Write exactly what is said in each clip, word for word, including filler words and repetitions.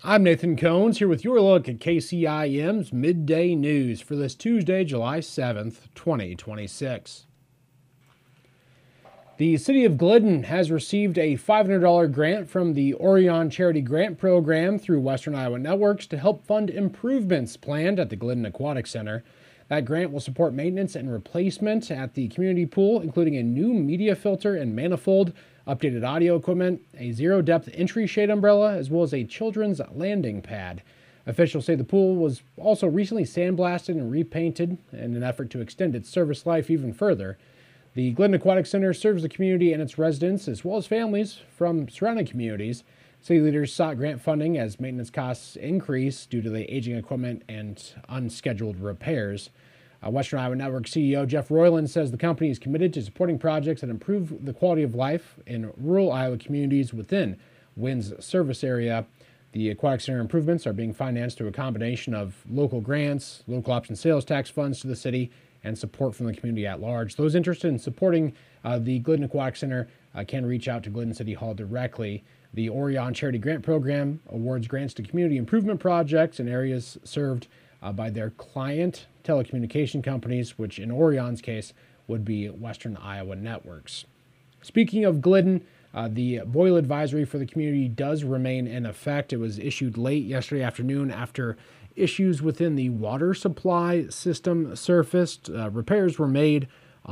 I'm Nathan Cones here with your look at K C I M's midday news for this Tuesday, July seventh, twenty twenty-six. The City of Glidden has received a five hundred dollars grant from the Orion Charity Grant Program through Western Iowa Networks to help fund improvements planned at the Glidden Aquatic Center. That grant will support maintenance and replacement at the community pool, including a new media filter and manifold, updated audio equipment, a zero-depth entry shade umbrella, as well as a children's landing pad. Officials say the pool was also recently sandblasted and repainted in an effort to extend its service life even further. The Glidden Aquatic Center serves the community and its residents, as well as families from surrounding communities. City leaders sought grant funding as maintenance costs increase due to the aging equipment and unscheduled repairs. Uh, Western Iowa Network C E O Jeff Royland says the company is committed to supporting projects that improve the quality of life in rural Iowa communities within W I N's service area. The Aquatic Center improvements are being financed through a combination of local grants, local option sales tax funds to the city, and support from the community at large. Those interested in supporting uh, the Glidden Aquatic Center uh, can reach out to Glidden City Hall directly. The Orion Charity Grant Program awards grants to community improvement projects in areas served uh, by their client telecommunication companies, which in Orion's case would be Western Iowa Networks. Speaking of Glidden, uh, the boil advisory for the community does remain in effect. It was issued late yesterday afternoon after issues within the water supply system surfaced. Uh, repairs were made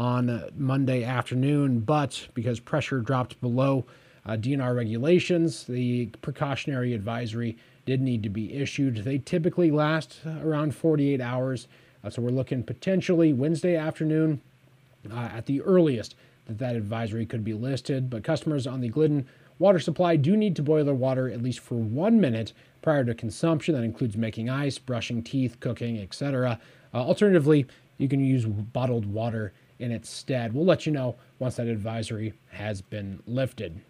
on Monday afternoon, but because pressure dropped below uh, D N R regulations, the precautionary advisory did need to be issued. They typically last around forty-eight hours, uh, so we're looking potentially Wednesday afternoon uh, at the earliest that that advisory could be listed. But customers on the Glidden water supply do need to boil their water at least for one minute prior to consumption. That includes making ice, brushing teeth, cooking, et cetera. Uh, alternatively, you can use bottled water in its stead. We'll let you know once that advisory has been lifted.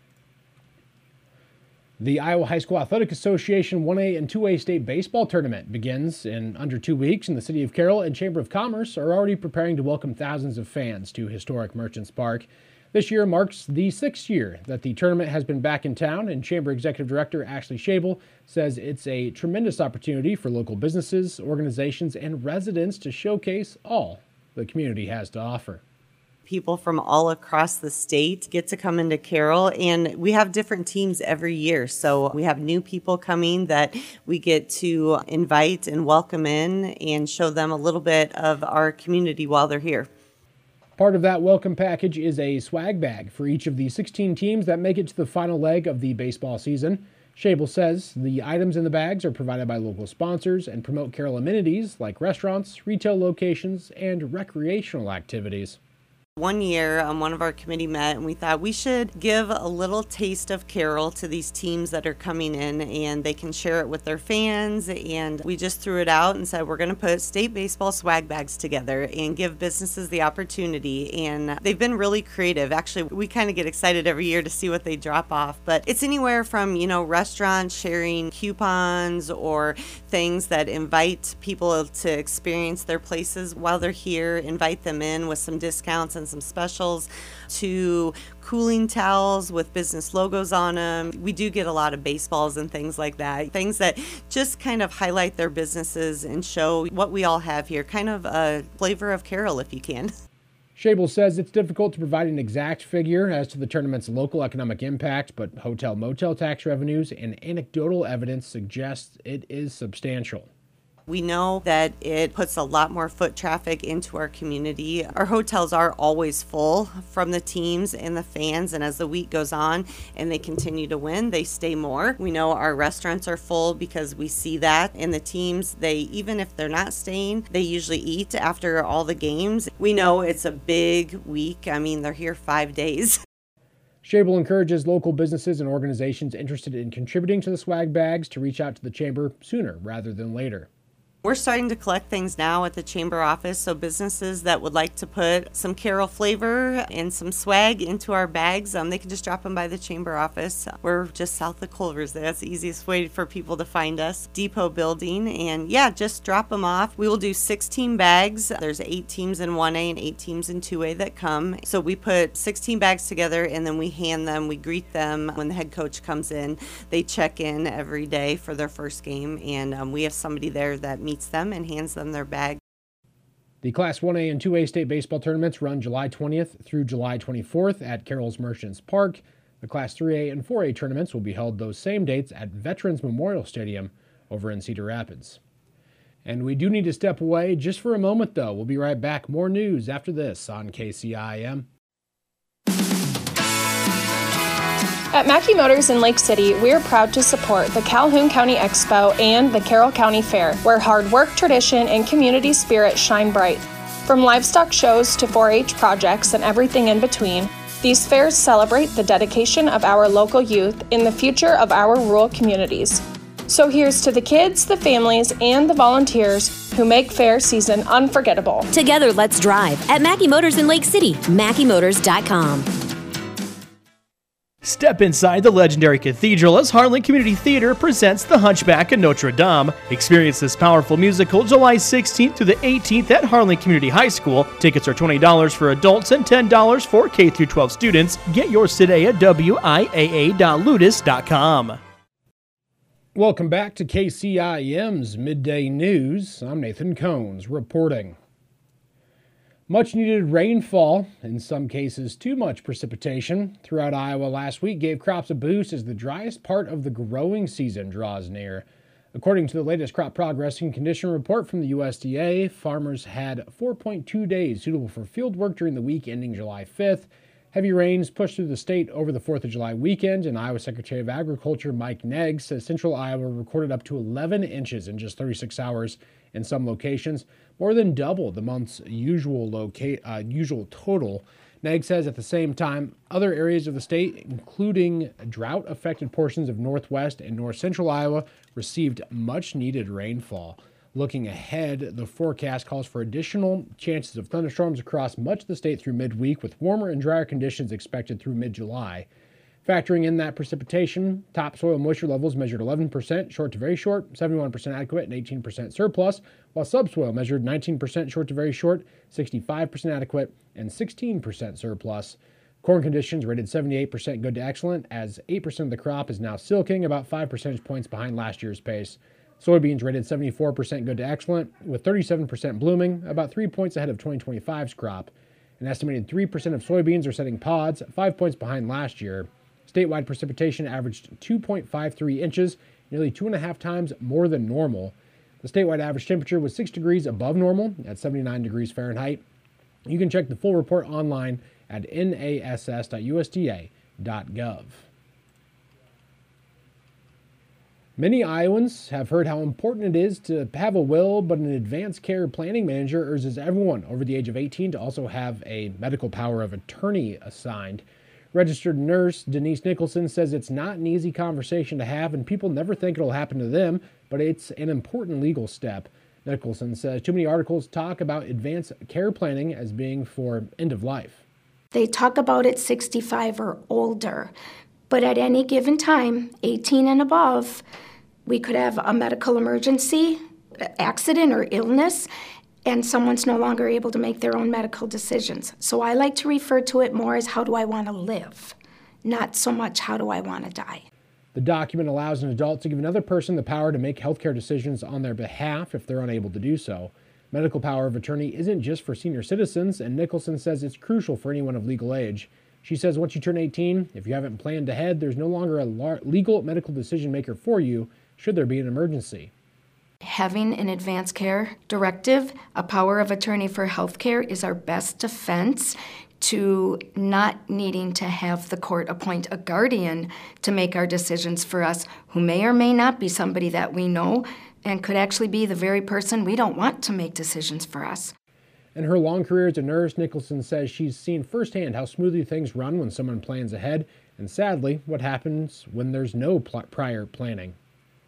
The Iowa High School Athletic Association one A and two A state baseball tournament begins in under two weeks, and the City of Carroll and Chamber of Commerce are already preparing to welcome thousands of fans to historic Merchants Park. This year marks the sixth year that the tournament has been back in town, and Chamber Executive Director Ashley Schabel says it's a tremendous opportunity for local businesses, organizations, and residents to showcase all the community has to offer. People from all across the state get to come into Carroll, and we have different teams every year. So we have new people coming that we get to invite and welcome in and show them a little bit of our community while they're here. Part of that welcome package is a swag bag for each of the sixteen teams that make it to the final leg of the baseball season. Schabel says the items in the bags are provided by local sponsors and promote Carroll amenities like restaurants, retail locations, and recreational activities. One year, um, one of our committee met and we thought we should give a little taste of Carroll to these teams that are coming in, and they can share it with their fans. And we just threw it out and said we're going to put state baseball swag bags together and give businesses the opportunity. And they've been really creative. Actually, we kind of get excited every year to see what they drop off. But it's anywhere from, you know, restaurants sharing coupons or things that invite people to experience their places while they're here, invite them in with some discounts and some specials, to cooling towels with business logos on them. We do get a lot of baseballs and things like that, things that just kind of highlight their businesses and show what we all have here, kind of a flavor of Carroll if you can. Schabel says it's difficult to provide an exact figure as to the tournament's local economic impact, but hotel-motel tax revenues and anecdotal evidence suggests it is substantial. We know that it puts a lot more foot traffic into our community. Our hotels are always full from the teams and the fans, and as the week goes on and they continue to win, they stay more. We know our restaurants are full because we see that, and the teams, they even if they're not staying, they usually eat after all the games. We know it's a big week. I mean, they're here five days. Schabel encourages local businesses and organizations interested in contributing to the swag bags to reach out to the chamber sooner rather than later. We're starting to collect things now at the chamber office, so businesses that would like to put some Carol flavor and some swag into our bags, um, they can just drop them by the chamber office. We're just south of Culver's. That's the easiest way for people to find us. Depot building, and yeah, just drop them off. We will do sixteen bags. There's eight teams in one A and eight teams in two A that come. So we put sixteen bags together, and then we hand them, we greet them when the head coach comes in. They check in every day for their first game, and um, we have somebody there that meets them and hands them their bag. The Class one A and two A state baseball tournaments run July twentieth through July twenty-fourth at Carroll's Merchants Park. The Class three A and four A tournaments will be held those same dates at Veterans Memorial Stadium over in Cedar Rapids. And we do need to step away just for a moment, though. We'll be right back. More news after this on K C I M. At Mackey Motors in Lake City, we are proud to support the Calhoun County Expo and the Carroll County Fair, where hard work, tradition, and community spirit shine bright. From livestock shows to four H projects and everything in between, these fairs celebrate the dedication of our local youth in the future of our rural communities. So here's to the kids, the families, and the volunteers who make fair season unforgettable. Together, let's drive at Mackey Motors in Lake City, mackey motors dot com. Step inside the legendary cathedral as Harlan Community Theater presents The Hunchback of Notre Dame. Experience this powerful musical July sixteenth through the eighteenth at Harlan Community High School. Tickets are twenty dollars for adults and ten dollars for K through twelve students. Get yours today at w i a a dot ludus dot com. Welcome back to K C I M's Midday News. I'm Nathan Cones reporting. Much needed rainfall, in some cases too much precipitation, throughout Iowa last week gave crops a boost as the driest part of the growing season draws near. According to the latest crop progress and condition report from the U S D A, farmers had four point two days suitable for field work during the week ending July fifth. Heavy rains pushed through the state over the fourth of July weekend, and Iowa Secretary of Agriculture Mike Negg says central Iowa recorded up to eleven inches in just thirty-six hours in some locations, more than double the month's usual loca- uh, usual total. Negg says at the same time, other areas of the state, including drought-affected portions of northwest and north central Iowa, received much-needed rainfall. Looking ahead, the forecast calls for additional chances of thunderstorms across much of the state through midweek, with warmer and drier conditions expected through mid-July. Factoring in that precipitation, topsoil moisture levels measured eleven percent short to very short, seventy-one percent adequate, and eighteen percent surplus, while subsoil measured nineteen percent short to very short, sixty-five percent adequate, and sixteen percent surplus. Corn conditions rated seventy-eight percent good to excellent, as eight percent of the crop is now silking, about five percentage points behind last year's pace. Soybeans rated seventy-four percent good to excellent, with thirty-seven percent blooming, about three points ahead of twenty twenty-five's crop. An estimated three percent of soybeans are setting pods, five points behind last year. Statewide precipitation averaged two point five three inches, nearly two and a half times more than normal. The statewide average temperature was six degrees above normal at seventy-nine degrees Fahrenheit. You can check the full report online at N A S S dot U S D A dot gov. Many Iowans have heard how important it is to have a will, but an advanced care planning manager urges everyone over the age of eighteen to also have a medical power of attorney assigned. Registered nurse Denise Nicholson says it's not an easy conversation to have, and people never think it'll happen to them, but it's an important legal step. Nicholson says too many articles talk about advanced care planning as being for end of life. They talk about it sixty-five or older, but at any given time, eighteen and above, we could have a medical emergency, accident or illness, and someone's no longer able to make their own medical decisions. So I like to refer to it more as how do I want to live, not so much how do I want to die. The document allows an adult to give another person the power to make healthcare decisions on their behalf if they're unable to do so. Medical power of attorney isn't just for senior citizens, and Nicholson says it's crucial for anyone of legal age. She says once you turn eighteen, if you haven't planned ahead, there's no longer a lar- legal medical decision maker for you should there be an emergency. Having an advanced care directive, a power of attorney for healthcare, is our best defense to not needing to have the court appoint a guardian to make our decisions for us, who may or may not be somebody that we know and could actually be the very person we don't want to make decisions for us. In her long career as a nurse, Nicholson says she's seen firsthand how smoothly things run when someone plans ahead, and sadly, what happens when there's no pl- prior planning.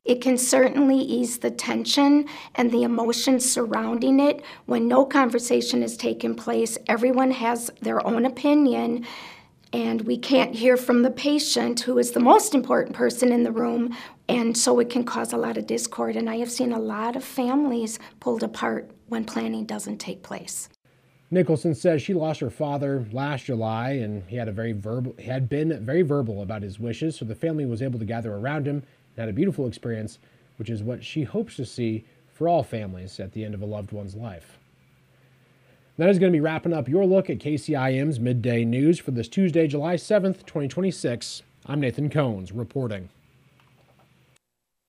It can certainly ease the tension and the emotions surrounding it when no conversation has taken place. Everyone has their own opinion, and we can't hear from the patient, who is the most important person in the room, and so it can cause a lot of discord. And I have seen a lot of families pulled apart when planning doesn't take place. Nicholson says she lost her father last July, and he had a very verbal, he had been very verbal about his wishes, so the family was able to gather around him and had a beautiful experience, which is what she hopes to see for all families at the end of a loved one's life. That is going to be wrapping up your look at K C I M's Midday News for this Tuesday, July seventh, twenty twenty-six. I'm Nathan Cohns reporting.